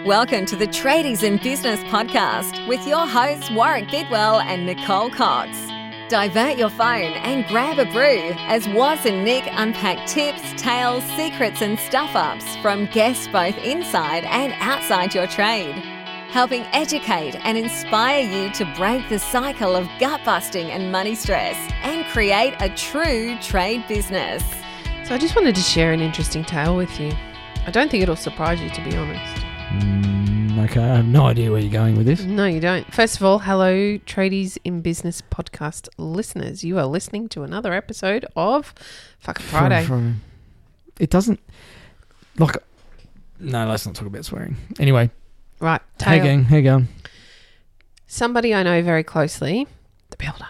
Welcome to the Tradies in Business podcast with your hosts Warwick Bidwell and Nicole Cox. Divert your phone and grab a brew as Waz and Nick unpack tips, tales, secrets and stuff-ups from guests both inside and outside your trade, helping educate and inspire you to break the cycle of gut-busting and money stress and create a true trade business. So I just wanted to share an interesting tale with you. I don't think it'll surprise you, to be honest. Okay, I have no idea where you're going with this. No, you don't. First of all, hello, Tradies in Business podcast listeners. You are listening to another episode of Fucking Friday. It doesn't... No, let's not talk about swearing. Anyway. Right, Hey gang, how you going? Somebody I know very closely, the builder,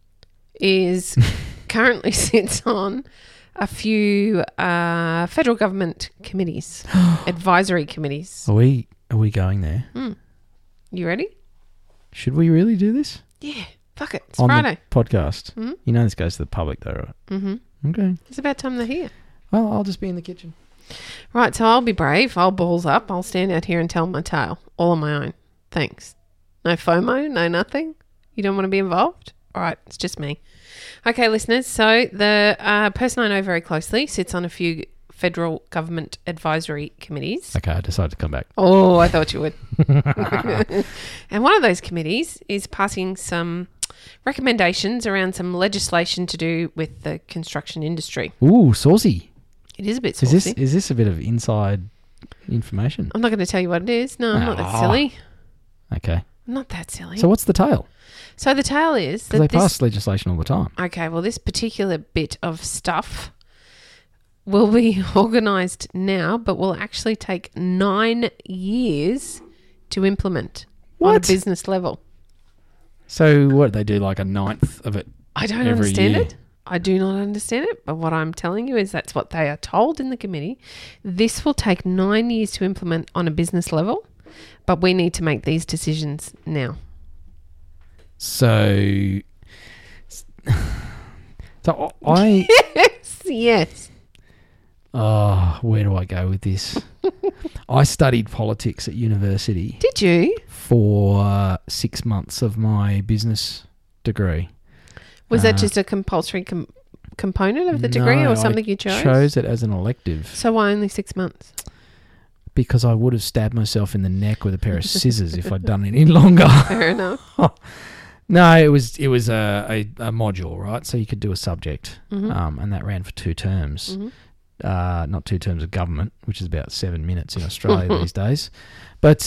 is currently sits on a few federal government committees, advisory committees. Are we going there? You ready? Should we really do this? Yeah, fuck it. It's on Friday. The podcast. Mm-hmm. You know this goes to the public though, right? Mm-hmm. Okay. It's about time they're here. Well, I'll just be in the kitchen. Right, so I'll be brave. I'll balls up. I'll stand out here and tell my tale all on my own. Thanks. No FOMO, no nothing. You don't want to be involved? All right, it's just me. Okay, listeners. So the person I know very closely sits on a few federal government advisory committees. Okay, I decided to come back. Oh, I thought you would. And one of those committees is passing some recommendations around some legislation to do with the construction industry. Ooh, saucy. It is a bit saucy. Is this a bit of inside information? I'm not going to tell you what it is. No, I'm not that silly. Okay. I'm not that silly. So what's the tale? So the tale is that they pass legislation all the time. Okay, well, this particular bit of stuff will be organised now, but will actually take 9 years to implement on a business level. So what, they do like a ninth of it? I don't understand it. I do not understand it, but what I'm telling you is that's what they are told in the committee. This will take 9 years to implement on a business level, but we need to make these decisions now. So I... Yes. Oh, where do I go with this? I studied politics at university. Did you? For 6 months of my business degree. Was that just a compulsory component of the degree or something you chose? I chose it as an elective. So why only 6 months? Because I would have stabbed myself in the neck with a pair of scissors if I'd done it any longer. Fair enough. No, it was a module, right? So you could do a subject, and that ran for 2 terms. Not 2 terms of government, which is about 7 minutes in Australia these days. But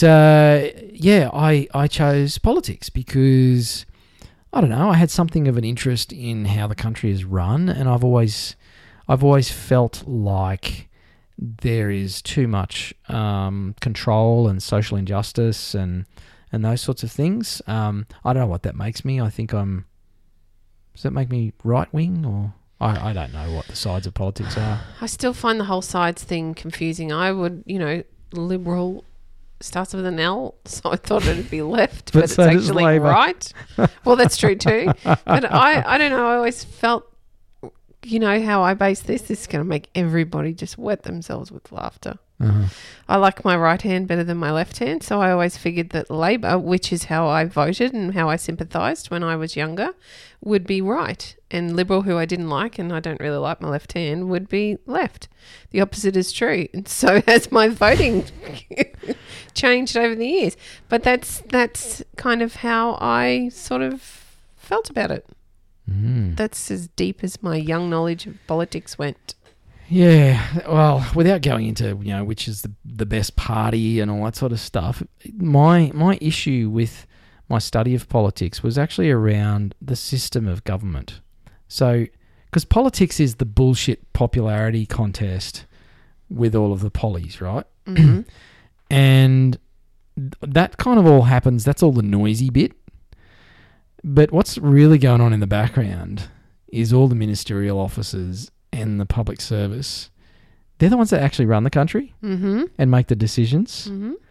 I chose politics because, I don't know, I had something of an interest in how the country is run, and I've always felt like there is too much control and social injustice and those sorts of things. I don't know what that makes me. I think does that make me right wing or? I don't know what the sides of politics are. I still find the whole sides thing confusing. I would, liberal starts with an L, so I thought it'd be left, but it's actually right. Well, that's true too. But I don't know. I always felt, how I base this. This is going to make everybody just wet themselves with laughter. I like my right hand better than my left hand, so I always figured that Labor, which is how I voted and how I sympathised when I was younger, would be right, and Liberal, who I didn't like and I don't really like my left hand, would be left. The opposite is true, and so has my voting changed over the years. But that's kind of how I sort of felt about it. That's as deep as my young knowledge of politics went. Yeah, well, without going into, which is the best party and all that sort of stuff, my issue with my study of politics was actually around the system of government. So, because politics is the bullshit popularity contest with all of the pollies, right? Mm-hmm. And that kind of all happens, that's all the noisy bit. But what's really going on in the background is all the ministerial officers and the public service, they're the ones that actually run the country and make the decisions.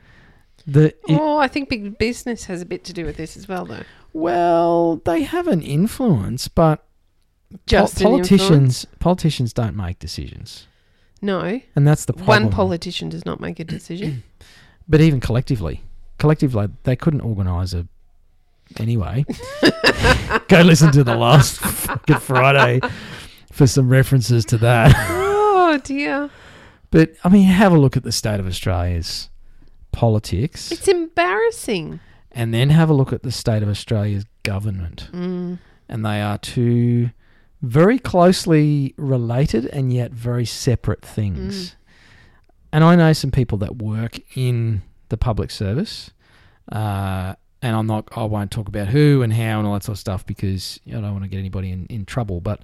I think big business has a bit to do with this as well, though. Well, they have an influence, but politicians don't make decisions. No. And that's the problem. One politician does not make a decision. But even collectively, they couldn't organise anyway. Go listen to the last fucking Friday for some references to that. Oh, dear. But, I mean, have a look at the state of Australia's politics. It's embarrassing. And then have a look at the state of Australia's government. And they are two very closely related and yet very separate things. And I know some people that work in the public service, and I won't talk about who and how and all that sort of stuff because I don't want to get anybody in trouble. But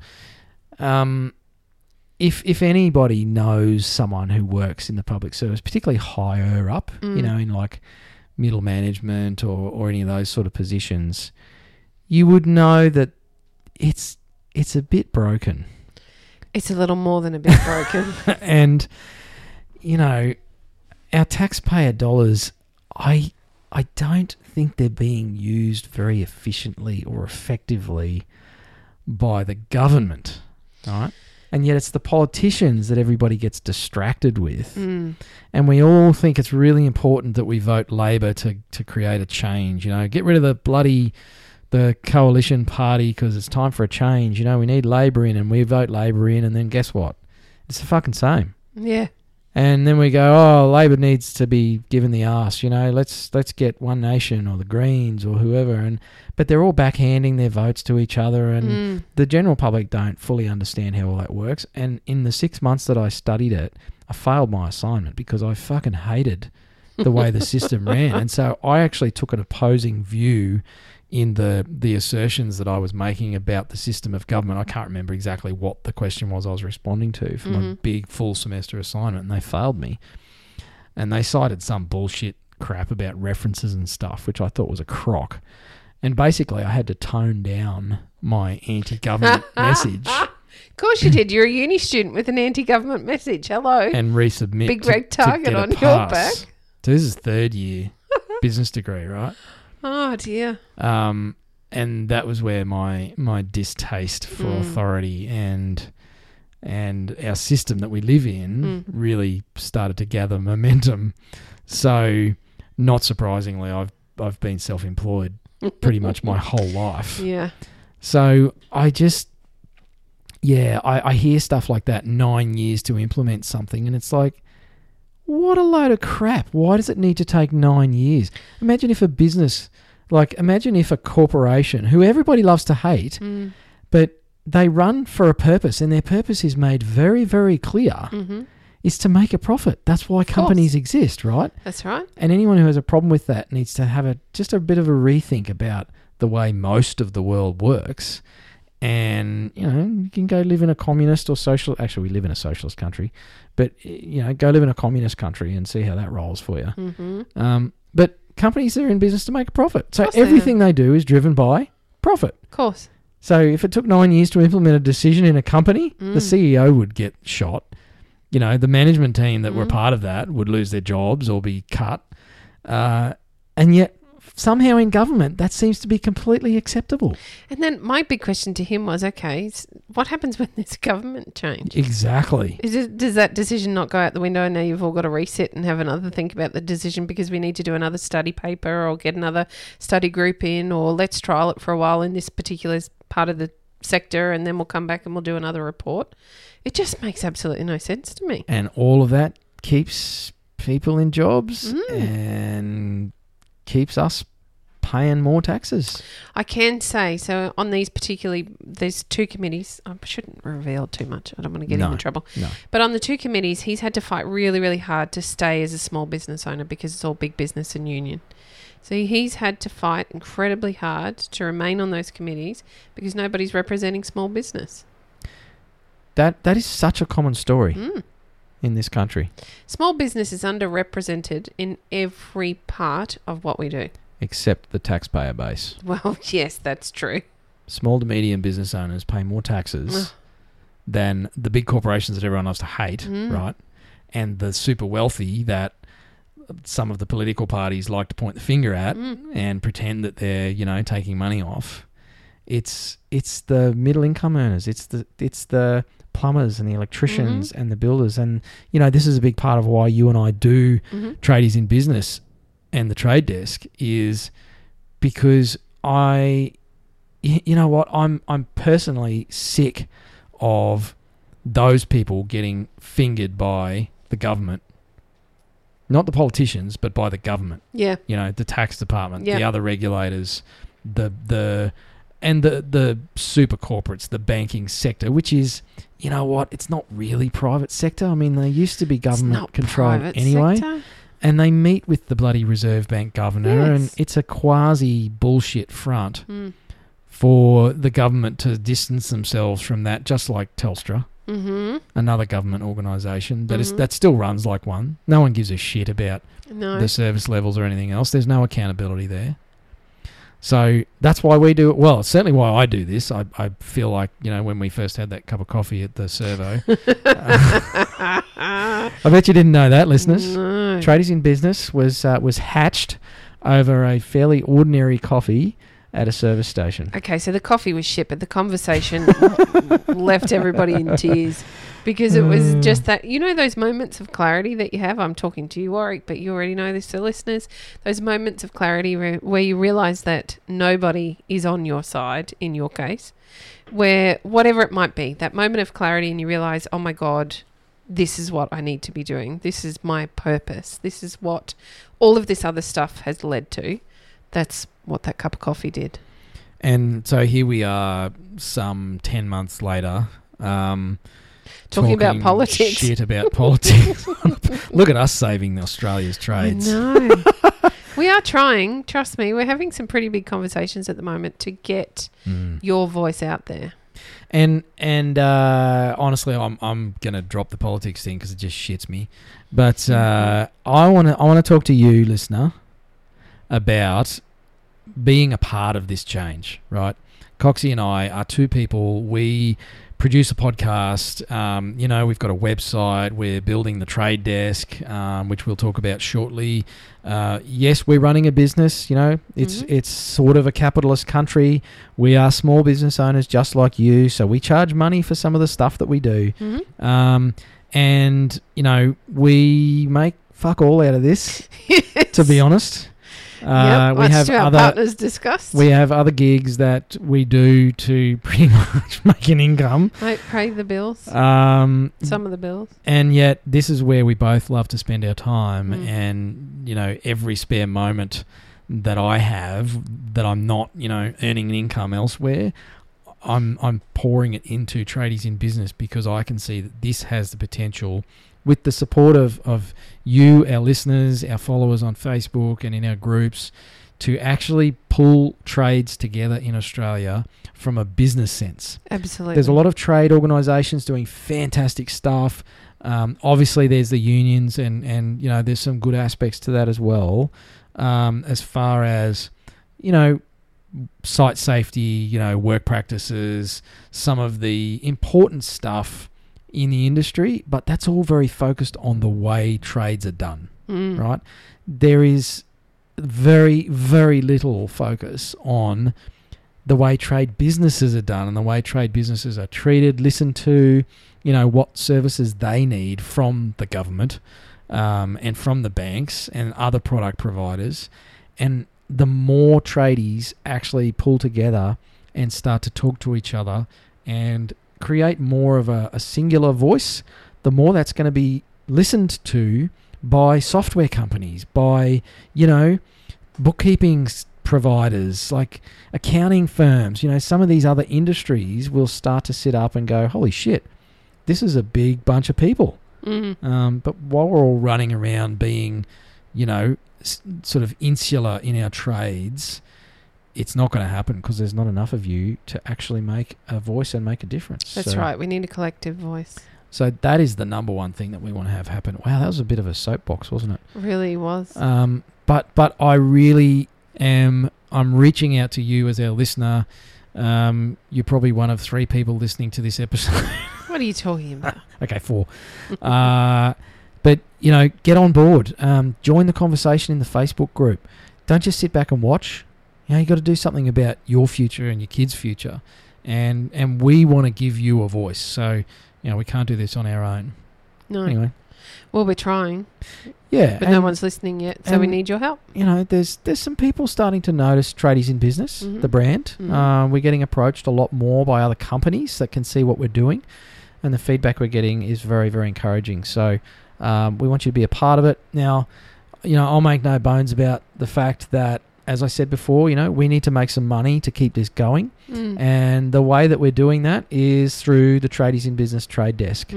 if anybody knows someone who works in the public service, particularly higher up, in like middle management or any of those sort of positions, you would know that it's a bit broken. It's a little more than a bit broken. And, our taxpayer dollars, I don't think they're being used very efficiently or effectively by the government, right? And yet it's the politicians that everybody gets distracted with. And we all think it's really important that we vote Labor to create a change. Get rid of the coalition party because it's time for a change. We need Labor in and we vote Labor in, and then guess what? It's the fucking same. Yeah. And then we go, Labor needs to be given the arse. Let's get One Nation or the Greens or whoever. But they're all backhanding their votes to each other, and the general public don't fully understand how all that works. And in the 6 months that I studied it, I failed my assignment because I fucking hated the way the system ran. And so I actually took an opposing view in the assertions that I was making about the system of government. I can't remember exactly what the question was I was responding to from a big full semester assignment, and they failed me. And they cited some bullshit crap about references and stuff, which I thought was a crock. And basically I had to tone down my anti-government message. Of course you did. You're a uni student with an anti-government message. Hello. And resubmit. Big red target on your back. So this is third year business degree, right? Oh, dear. And that was where my distaste for authority and our system that we live in really started to gather momentum. So, not surprisingly, I've been self-employed pretty much my whole life. Yeah. So I just, I hear stuff like that, 9 years to implement something, and it's like, what a load of crap. Why does it need to take 9 years? Imagine if a corporation, who everybody loves to hate, but they run for a purpose, and their purpose is made very, very clear, is to make a profit. That's why companies exist, right? That's right. And anyone who has a problem with that needs to have just a bit of a rethink about the way most of the world works. And, you can go live in a communist or social... Actually, we live in a socialist country. But, go live in a communist country and see how that rolls for you. But companies are in business to make a profit. So everything they do is driven by profit. Of course. So if it took 9 years to implement a decision in a company, the CEO would get shot. The management team that were part of that would lose their jobs or be cut. And yet... somehow in government, that seems to be completely acceptable. And then my big question to him was, okay, what happens when there's government change? Exactly. Does that decision not go out the window and now you've all got to reset and have another think about the decision because we need to do another study paper or get another study group in, or let's trial it for a while in this particular part of the sector and then we'll come back and we'll do another report? It just makes absolutely no sense to me. And all of that keeps people in jobs and... keeps us paying more taxes. I can say, so on there's two committees. I shouldn't reveal too much. I don't want to get him in trouble. No. But on the two committees, he's had to fight really, really hard to stay as a small business owner because it's all big business and union. So he's had to fight incredibly hard to remain on those committees because nobody's representing small business. That is such a common story. In this country. Small business is underrepresented in every part of what we do. Except the taxpayer base. Well, yes, that's true. Small to medium business owners pay more taxes than the big corporations that everyone loves to hate, right? And the super wealthy that some of the political parties like to point the finger at and pretend that they're, taking money off. It's the middle income earners. It's the plumbers and the electricians and the builders. And, you know, this is a big part of why you and I do Tradies in Business and the Trade Desk, is because you know what, I'm personally sick of those people getting fingered by the government. Not the politicians, but by the government. Yeah. You know, the tax department, the other regulators, the super corporates, the banking sector, which is, you know what, it's not really private sector. I mean, they used to be government controlled anyway. Sector. And they meet with the bloody Reserve Bank governor, and it's a quasi bullshit front for the government to distance themselves from that, just like Telstra. Another government organisation that still runs like one. No one gives a shit about the service levels or anything else. There's no accountability there. So that's why we do it. Well, it's certainly why I do this. I feel like, you know, when we first had that cup of coffee at the servo. I bet you didn't know that, listeners. No. Tradies in Business was hatched over a fairly ordinary coffee at a service station. Okay, so the coffee was shit, but the conversation left everybody in tears, because it was just that, you know, those moments of clarity that you have. I'm talking to you, Warwick, but you already know this, so listeners. Those moments of clarity where you realise that nobody is on your side, in your case, where whatever it might be, that moment of clarity, and you realise, oh my God, this is what I need to be doing. This is my purpose. This is what all of this other stuff has led to. That's what that cup of coffee did. And so here we are some 10 months later, talking about politics. Shit about politics. Look at us saving Australia's trades. I know. We are trying. Trust me. We're having some pretty big conversations at the moment to get your voice out there. And honestly, I'm gonna drop the politics thing because it just shits me. But I wanna talk to you, listener, about being a part of this change, right? Coxie and I are two people. We produce a podcast. You know, we've got a website. We're building the Trade Desk, which we'll talk about shortly. Yes, we're running a business. You know, it's sort of a capitalist country. We are small business owners just like you, so we charge money for some of the stuff that we do. And, you know, we make fuck all out of this, to be honest. We have our partners discussed. We have other gigs that we do to pretty much make an income. Pay the bills. Some of the bills. And yet this is where we both love to spend our time. And, you know, every spare moment that I have that I'm not, you know, earning an income elsewhere, I'm pouring it into Tradies in Business, because I can see that this has the potential, with the support of you, our listeners, our followers on Facebook and in our groups, to actually pull trades together in Australia from a business sense. Absolutely. There's a lot of trade organisations doing fantastic stuff. Obviously, there's the unions and you know, there's some good aspects to that as well. As far as, you know, site safety, you know, work practices, some of the important stuff in the industry, but that's all very focused on the way trades are done, right? There is very, very little focus on the way trade businesses are done and the way trade businesses are treated, listened to, you know, what services they need from the government and from the banks and other product providers. And the more tradies actually pull together and start to talk to each other and create more of a singular voice, the more that's going to be listened to by software companies, by, you know, bookkeeping providers, like accounting firms. You know, some of these other industries will start to sit up and go, holy shit, this is a big bunch of people. But while we're all running around being, you know, sort of insular in our trades, it's not going to happen because there's not enough of you to actually make a voice and make a difference. That's right. We need a collective voice. So that is the number one thing that we want to have happen. Wow, that was a bit of a soapbox, wasn't it? Really was. But I really am. I'm reaching out to you as our listener. You're probably one of 3 people listening to this episode. What are you talking about? Okay, 4. But, you know, get on board. Join the conversation in the Facebook group. Don't just sit back and watch. You know, you got to do something about your future and your kids' future, and we want to give you a voice. So, we can't do this on our own. No. Anyway. Well, we're trying. Yeah. But no one's listening yet, so we need your help. There's some people starting to notice Tradies in Business, the brand. We're getting approached a lot more by other companies that can see what we're doing, and the feedback we're getting is very, very encouraging. So we want you to be a part of it. Now, I'll make no bones about the fact that, as I said before, we need to make some money to keep this going. And the way that we're doing that is through the Tradies in Business Trade Desk.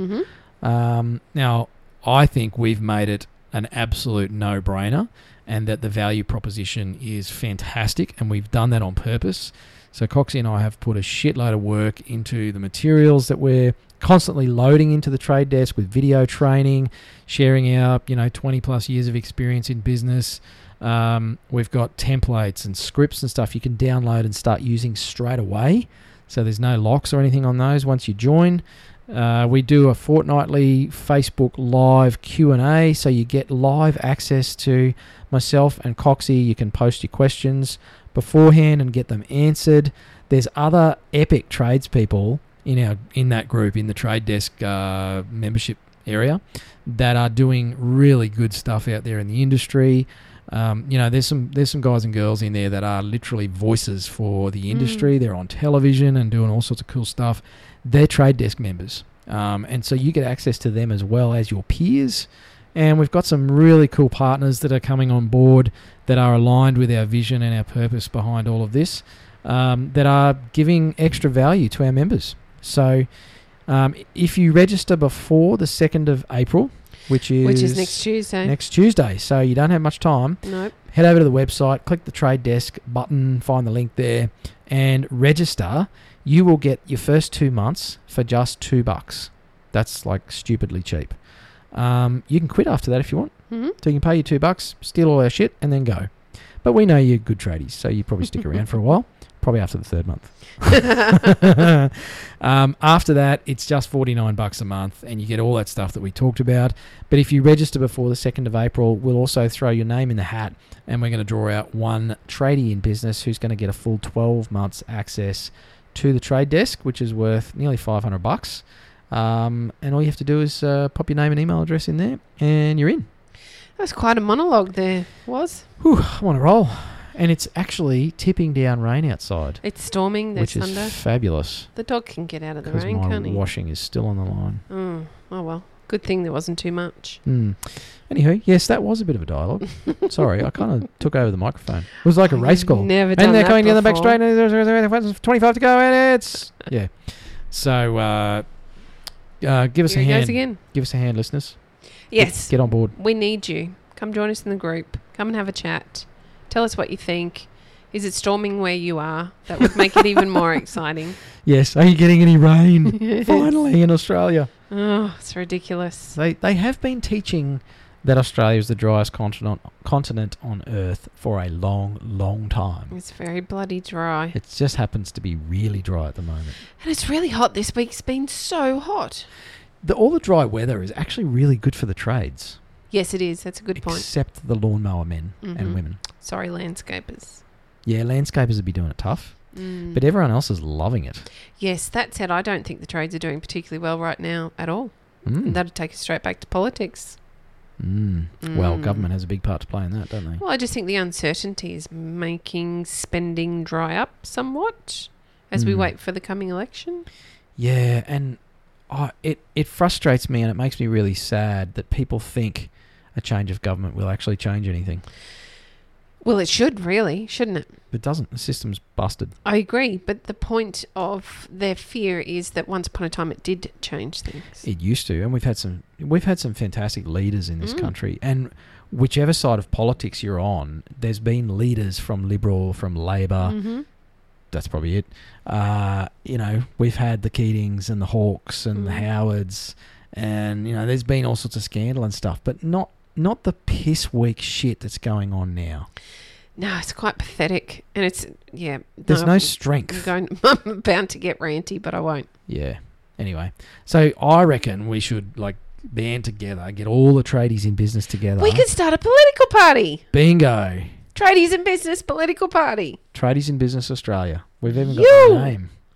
Now, I think we've made it an absolute no-brainer, and that the value proposition is fantastic, and we've done that on purpose. So Coxie and I have put a shitload of work into the materials that we're constantly loading into the Trade Desk with video training, sharing our 20 plus years of experience in business. We've got templates and scripts and stuff you can download and start using straight away. So there's no locks or anything on those once you join. We do a fortnightly Facebook Live Q&A, so you get live access to myself and Coxie. You can post your questions beforehand and get them answered. There's other epic tradespeople in that group, in the Trade Desk membership area, that are doing really good stuff out there in the industry. There's some guys and girls in there that are literally voices for the industry. They're on television and doing all sorts of cool stuff. They're Trade Desk members. And so you get access to them as well as your peers. And we've got some really cool partners that are coming on board that are aligned with our vision and our purpose behind all of this, that are giving extra value to our members. So if you register before the 2nd of April, which is next Tuesday. Next Tuesday, so you don't have much time. Nope. Head over to the website, click the Trade Desk button, find the link there, and register. You will get your first 2 months for just $2. That's like stupidly cheap. You can quit after that if you want. So you can pay your $2, steal all our shit, and then go. But we know you're good tradies, so you probably stick around for a while. Probably after the 3rd month. After that, it's just $49 a month, and you get all that stuff that we talked about. But if you register before the 2nd of April, we'll also throw your name in the hat, and we're going to draw out one tradie in business who's going to get a full 12 months access to the Trade Desk, which is worth nearly $500. And all you have to do is pop your name and email address in there, and you're in. That's quite a monologue there, was. Whew, I'm on a roll. And it's actually tipping down rain outside. It's storming this Sunday. Which is fabulous. The dog can get out of the rain, can't he? Because my washing is still on the line. Oh, well. Good thing there wasn't too much. Anywho, yes, that was a bit of a dialogue. Sorry, I kind of took over the microphone. It was like a race call. Never done that. And they're coming down the back straight, and there's 25 to go, and it's... Yeah. So, give us a hand. Here he goes again. Give us a hand, listeners. Yes. Get on board. We need you. Come join us in the group. Come and have a chat. Tell us what you think. Is it storming where you are? That would make it even more exciting. Yes. Are you getting any rain? Finally in Australia. Oh, it's ridiculous. They have been teaching that Australia is the driest continent on Earth for a long, long time. It's very bloody dry. It just happens to be really dry at the moment. And it's really hot this week. It's been so hot. All the dry weather is actually really good for the trades. Yes, it is. That's a good point. Except the lawnmower men and women. Sorry, landscapers. Yeah, landscapers would be doing it tough. But everyone else is loving it. Yes, that said, I don't think the trades are doing particularly well right now at all. And that'd take us straight back to politics. Well, government has a big part to play in that, don't they? Well, I just think the uncertainty is making spending dry up somewhat as we wait for the coming election. Yeah, and it frustrates me, and it makes me really sad that people think a change of government will actually change anything. Well, it should really, shouldn't it? It doesn't. The system's busted. I agree, but the point of their fear is that once upon a time it did change things. It used to, and we've had some fantastic leaders in this country, and whichever side of politics you're on, there's been leaders from Liberal, from Labor. That's probably it. We've had the Keatings and the Hawkes and the Howards, and there's been all sorts of scandal and stuff, but not the piss weak shit that's going on now. No, it's quite pathetic, and it's There's no strength. I'm bound to get ranty, but I won't. Yeah. Anyway, so I reckon we should band together, get all the tradies in business together. We could start a political party. Bingo. Tradies in Business Political Party. Tradies in Business Australia. We've even got the name.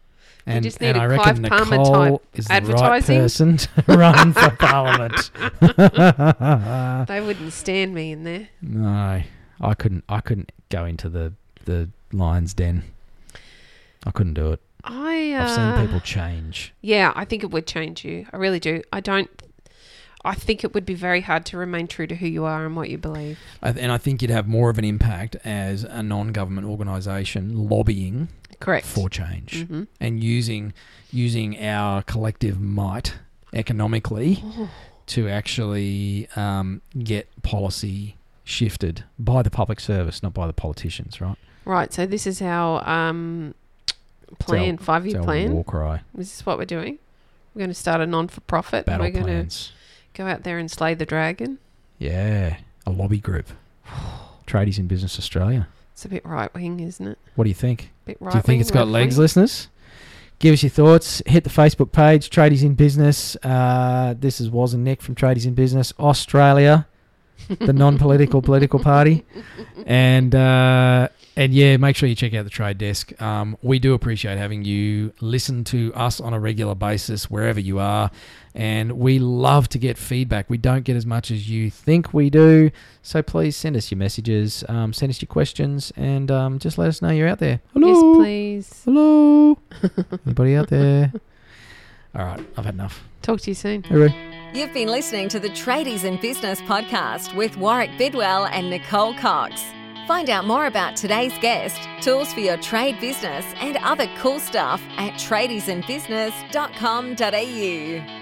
And, just need and a I reckon Clive Palmer Nicole type is the right advertising. person to run for Parliament. They wouldn't stand me in there. No, I couldn't go into the lion's den. I couldn't do it. I've seen people change. Yeah, I think it would change you. I really do. I think it would be very hard to remain true to who you are and what you believe. And I think you'd have more of an impact as a non-government organisation lobbying Correct. for change and using our collective might economically to actually get policy shifted by the public service, not by the politicians, right? Right. So this is our plan, 5-year plan. War cry. This is what we're doing. We're going to start a non-for-profit. Battle and we're plans. Going to go out there and slay the dragon. Yeah, a lobby group. Tradies in Business Australia. It's a bit right-wing, isn't it? What do you think? Bit right-wing. Do you think it's got left-wing? legs, listeners? Give us your thoughts. Hit the Facebook page, Tradies in Business. This is Woz and Nick from Tradies in Business Australia, the non-political political party. And yeah, make sure you check out the Trade Desk. We do appreciate having you listen to us on a regular basis wherever you are. And we love to get feedback. We don't get as much as you think we do. So please send us your messages, send us your questions, and just let us know you're out there. Hello. Yes, please. Hello. Anybody out there? All right, I've had enough. Talk to you soon. Hooray. You've been listening to the Tradies in Business podcast with Warwick Bidwell and Nicole Cox. Find out more about today's guest, tools for your trade business, and other cool stuff at tradiesinbusiness.com.au.